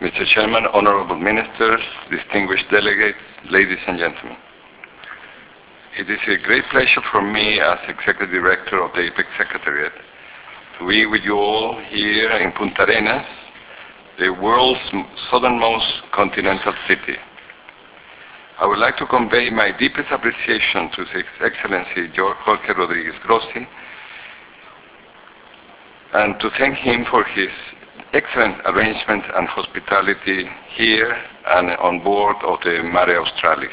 Mr. Chairman, honorable ministers, distinguished delegates, ladies and gentlemen. It is a great pleasure for me as Executive Director of the APEC Secretariat to be with you all here in Punta Arenas, the world's southernmost continental city. I would like to convey my deepest appreciation to His Excellency Jorge Rodriguez Grossi and to thank him for his excellent arrangement and hospitality here and on board of the Mare Australis.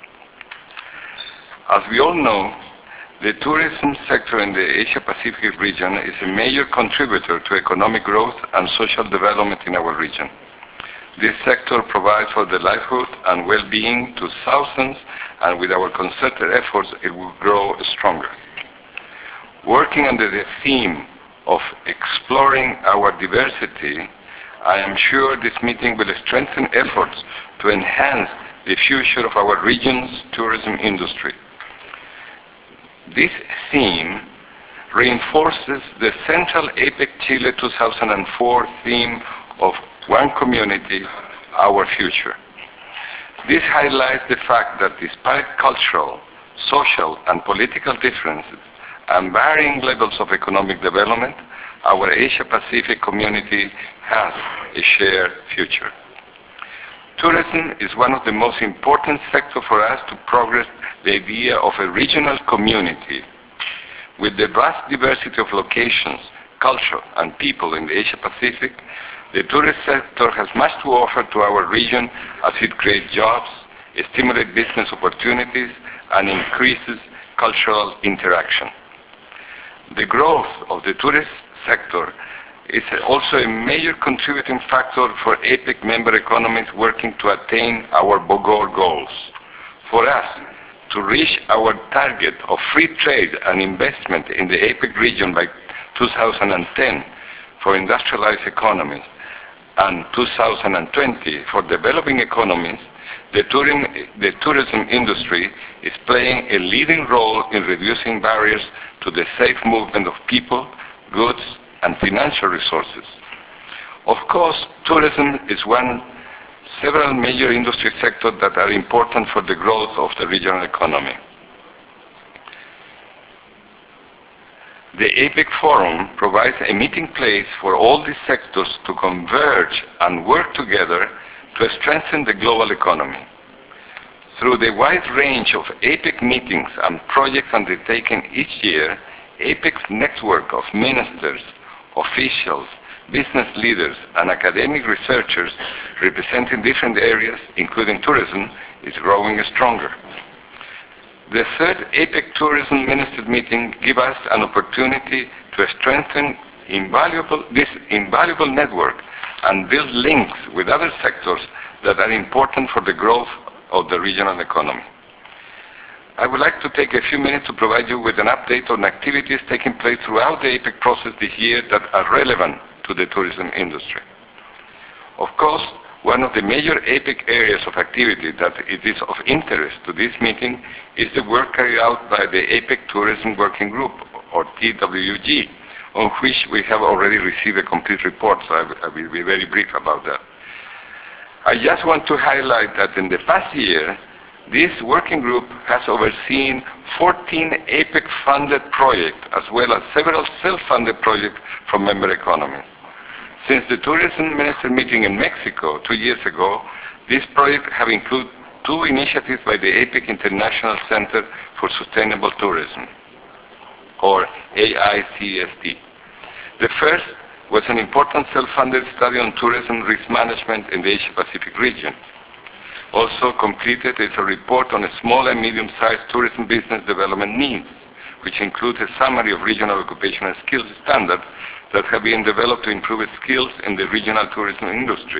As we all know, the tourism sector in the Asia-Pacific region is a major contributor to economic growth and social development in our region. This sector provides for the livelihood and well-being to thousands, and with our concerted efforts, it will grow stronger. Working under the theme of exploring our diversity, I am sure this meeting will strengthen efforts to enhance the future of our region's tourism industry. This theme reinforces the central APEC Chile 2004 theme of One Community, Our Future. This highlights the fact that despite cultural, social, and political differences and varying levels of economic development, our Asia-Pacific community has a shared future. Tourism is one of the most important sectors for us to progress the idea of a regional community. With the vast diversity of locations, culture, and people in the Asia-Pacific, the tourist sector has much to offer to our region as it creates jobs, stimulates business opportunities, and increases cultural interaction. The growth of the tourist sector is also a major contributing factor for APEC member economies working to attain our Bogor goals. For us, to reach our target of free trade and investment in the APEC region by 2010 for industrialized economies and 2020 for developing economies, the tourism industry is playing a leading role in reducing barriers to the safe movement of people, goods, and financial resources. Of course, tourism is several major industry sectors that are important for the growth of the regional economy. The APEC Forum provides a meeting place for all these sectors to converge and work together to strengthen the global economy. Through the wide range of APEC meetings and projects undertaken each year, APEC's network of ministers, officials, business leaders, and academic researchers representing different areas, including tourism, is growing stronger. The third APEC Tourism Ministers meeting gives us an opportunity to strengthen this invaluable network and build links with other sectors that are important for the growth of the regional economy. I would like to take a few minutes to provide you with an update on activities taking place throughout the APEC process this year that are relevant to the tourism industry. Of course, one of the major APEC areas of activity that it is of interest to this meeting is the work carried out by the APEC Tourism Working Group, or TWG, on which we have already received a complete report, so I will be very brief about that. I just want to highlight that in the past year, this working group has overseen 14 APEC-funded projects, as well as several self-funded projects from member economies. Since the Tourism Minister meeting in Mexico 2 years ago, this project have included 2 initiatives by the APEC International Center for Sustainable Tourism, or AICST. The first was an important self-funded study on tourism risk management in the Asia-Pacific region. Also completed is a report on small and medium-sized tourism business development needs, which includes a summary of regional occupational skills standards that have been developed to improve skills in the regional tourism industry.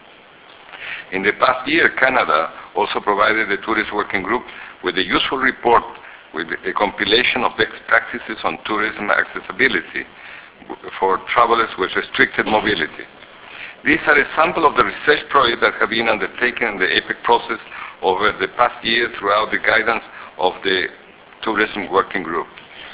In the past year, Canada also provided the Tourist Working Group with a useful report with a compilation of best practices on tourism accessibility for travelers with restricted mobility. These are a sample of the research projects that have been undertaken in the APEC process over the past year throughout the guidance of the Tourism Working Group.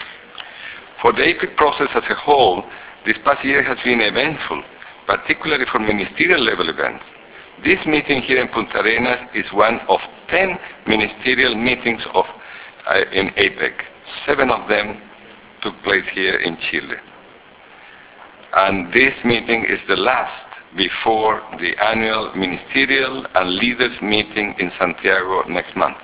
For the APEC process as a whole, this past year has been eventful, particularly for ministerial level events. This meeting here in Punta Arenas is one of 10 ministerial meetings in APEC. 7 of them took place here in Chile. And this meeting is the last before the annual ministerial and leaders meeting in Santiago next month.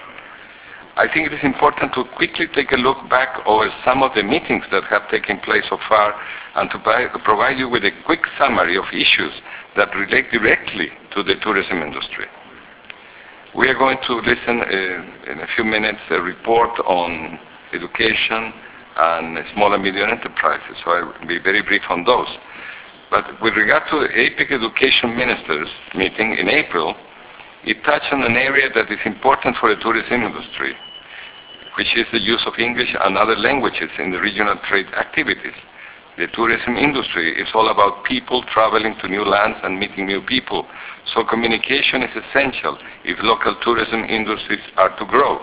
I think it is important to quickly take a look back over some of the meetings that have taken place so far and to provide you with a quick summary of issues that relate directly to the tourism industry. We are going to listen in a few minutes a report on education and small and medium enterprises, so I will be very brief on those. But with regard to the APEC Education Ministers meeting in April, it touched on an area that is important for the tourism industry, which is the use of English and other languages in the regional trade activities. The tourism industry is all about people traveling to new lands and meeting new people, so communication is essential if local tourism industries are to grow.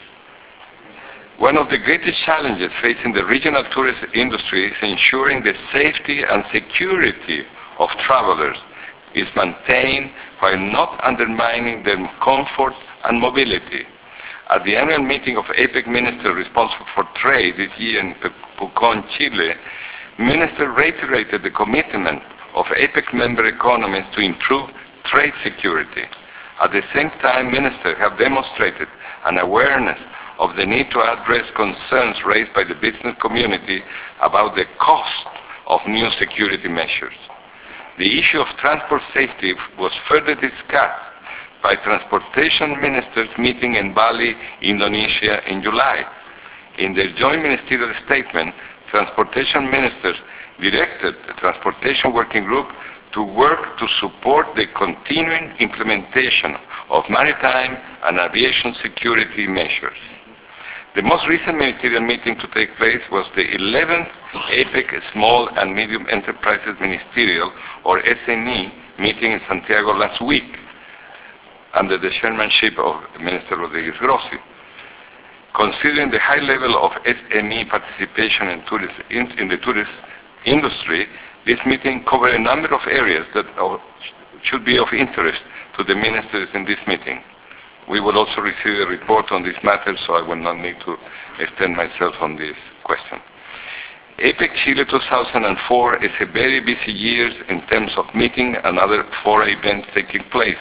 One of the greatest challenges facing the regional tourist industry is ensuring the safety and security of travelers is maintained while not undermining their comfort and mobility. At the annual meeting of APEC ministers responsible for trade this year in Pucón, Chile, ministers reiterated the commitment of APEC member economies to improve trade security. At the same time, ministers have demonstrated an awareness of the need to address concerns raised by the business community about the cost of new security measures. The issue of transport safety was further discussed by transportation ministers meeting in Bali, Indonesia in July. In their joint ministerial statement, transportation ministers directed the Transportation Working Group to work to support the continuing implementation of maritime and aviation security measures. The most recent ministerial meeting to take place was the 11th APEC Small and Medium Enterprises Ministerial, or SME, meeting in Santiago last week, under the chairmanship of Minister Rodriguez Grossi. Considering the high level of SME participation in the tourist industry, this meeting covered a number of areas that should be of interest to the ministers in this meeting. We will also receive a report on this matter, so I will not need to extend myself on this question. APEC Chile 2004 is a very busy year in terms of meeting and other foreign events taking place.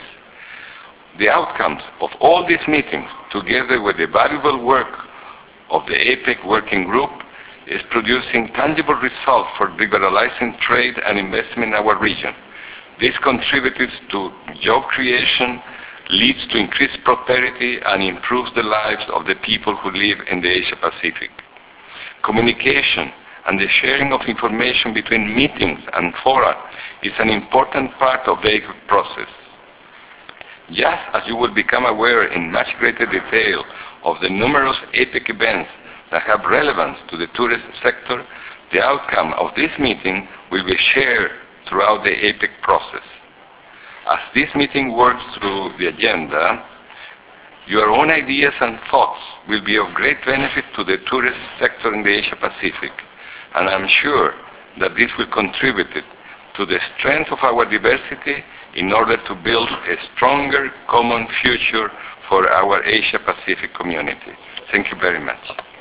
The outcomes of all these meetings, together with the valuable work of the APEC Working Group, is producing tangible results for liberalizing trade and investment in our region. This contributes to job creation, leads to increased prosperity, and improves the lives of the people who live in the Asia Pacific. Communication and the sharing of information between meetings and fora is an important part of the APEC process. Just as you will become aware in much greater detail of the numerous APEC events that have relevance to the tourist sector, the outcome of this meeting will be shared throughout the APEC process. As this meeting works through the agenda, your own ideas and thoughts will be of great benefit to the tourist sector in the Asia Pacific, and I'm sure that this will contribute to the strength of our diversity in order to build a stronger common future for our Asia Pacific community. Thank you very much.